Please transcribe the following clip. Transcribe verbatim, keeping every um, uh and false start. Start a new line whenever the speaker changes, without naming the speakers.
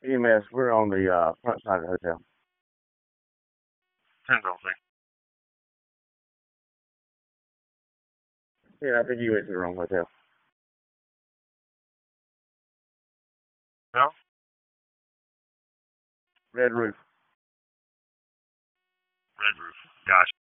E M S, we're on the uh, front side of the hotel. Central thing. Yeah, I think you went to the wrong hotel. No? Red Roof. Red Roof. Gosh.